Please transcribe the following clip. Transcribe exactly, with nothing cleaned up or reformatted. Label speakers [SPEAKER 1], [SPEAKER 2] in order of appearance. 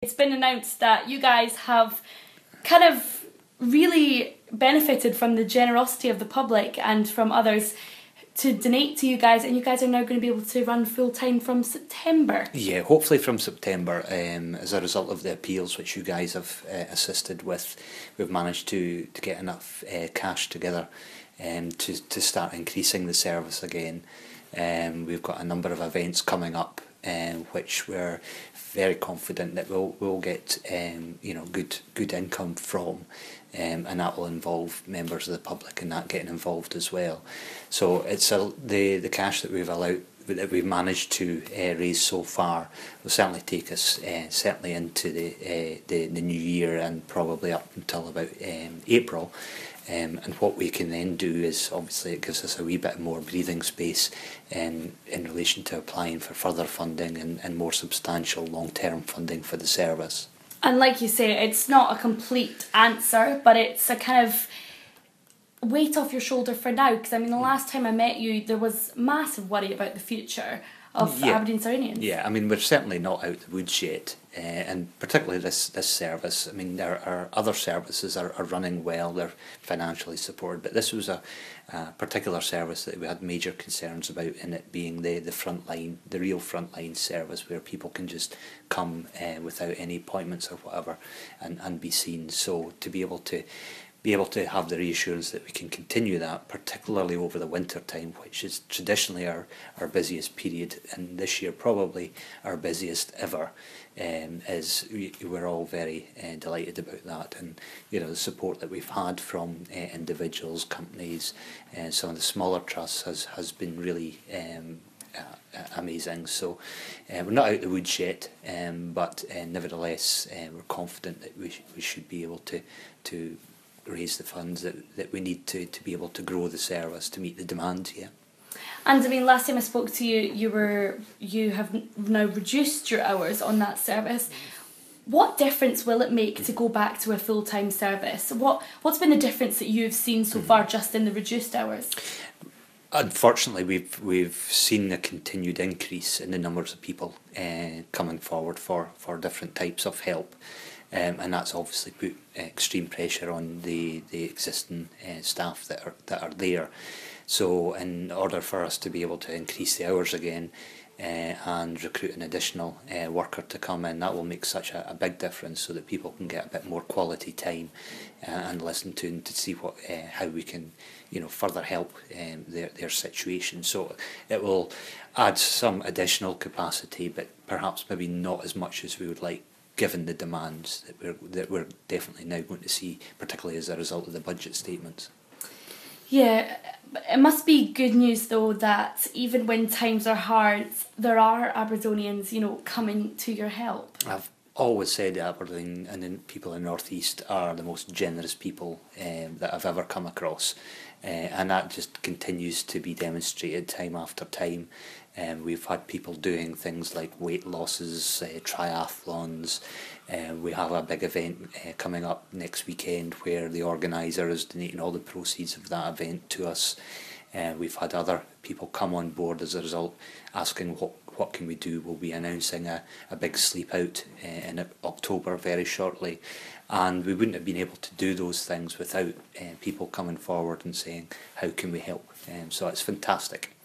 [SPEAKER 1] It's been announced that you guys have kind of really benefited from the generosity of the public and from others to donate to you guys, and you guys are now going to be able to run full-time from September.
[SPEAKER 2] Yeah, hopefully from September, um, as a result of the appeals which you guys have uh, assisted with, we've managed to, to get enough uh, cash together um, to, to start increasing the service again. Um, we've got a number of events coming up um, which we're very confident that we'll, we'll get um, you know, good, good income from. Um, and that will involve members of the public and that getting involved as well. So it's a, the the cash that we've allowed that we've managed to uh, raise so far will certainly take us uh, certainly into the, uh, the the new year and probably up until about um, April. Um, and what we can then do is, obviously, it gives us a wee bit more breathing space in, in relation to applying for further funding and, and more substantial long-term funding for the service.
[SPEAKER 1] And like you say, it's not a complete answer, but it's a kind of weight off your shoulder for now. Because I mean, the last time I met you, there was massive worry about the future of
[SPEAKER 2] yeah.
[SPEAKER 1] Aberdeen Saronians.
[SPEAKER 2] Yeah, I mean, we're certainly not out the woods yet, uh, and particularly this this service. I mean, our, our other services are, are running well; they're financially supported, but this was a, a particular service that we had major concerns about, in it being the the front line, the real front line service, where people can just come uh, without any appointments or whatever, and and be seen. So to be able to be able to have the reassurance that we can continue that, particularly over the winter time, which is traditionally our, our busiest period, and this year probably our busiest ever, um, is we, we're all very uh, delighted about that. And you know, the support that we've had from uh, individuals, companies, and uh, some of the smaller trusts has, has been really um, uh, amazing. So uh, we're not out the woods yet, um, but uh, nevertheless uh, we're confident that we, sh we should be able to to raise the funds that, that we need to, to be able to grow the service to meet the demand here.
[SPEAKER 1] And I mean, last time I spoke to you, you were you have now reduced your hours on that service. What difference will it make to go back to a full-time service? What, what's been the difference that you've seen so far just in the reduced hours?
[SPEAKER 2] Unfortunately, we've we've seen a continued increase in the numbers of people uh, coming forward for, for different types of help. Um, and that's obviously put extreme pressure on the the existing uh, staff that are that are there. So, in order for us to be able to increase the hours again uh, and recruit an additional uh, worker to come in, that will make such a, a big difference, so that people can get a bit more quality time uh, and listen to and to see what uh, how we can, you know, further help um, their their situation. So it will add some additional capacity, but perhaps maybe not as much as we would like, given the demands that we're, that we're definitely now going to see, particularly as a result of the budget statements.
[SPEAKER 1] Yeah, it must be good news though that even when times are hard, there are Aberdonians, you know, coming to your help.
[SPEAKER 2] I've always said Aberdeen and the people in the North East are the most generous people um, that I've ever come across, uh, and that just continues to be demonstrated time after time. Um, we've had people doing things like weight losses, uh, triathlons. Uh, we have a big event uh, coming up next weekend where the organiser is donating all the proceeds of that event to us. Uh, we've had other people come on board as a result, asking what what can we do. We'll be announcing a, a big sleep out uh, in October very shortly, and we wouldn't have been able to do those things without uh, people coming forward and saying, how can we help? Um, so it's fantastic.